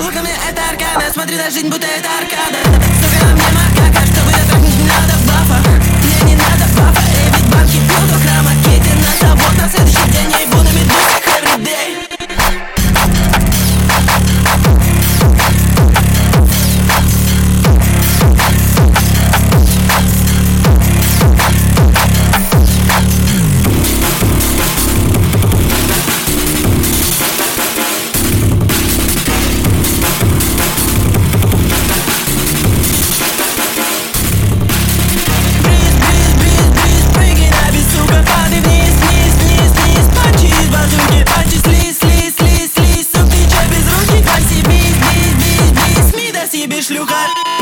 луками это аркада. Смотри на жизнь, будто это аркада. Сука, мне макака, чтобы я трахнуть, не надо бафа. Мне не надо бафа, эй, ведь банки пьют у храма. Кити на завод на следующий день, я ебу на медузах everyday. Шлюха.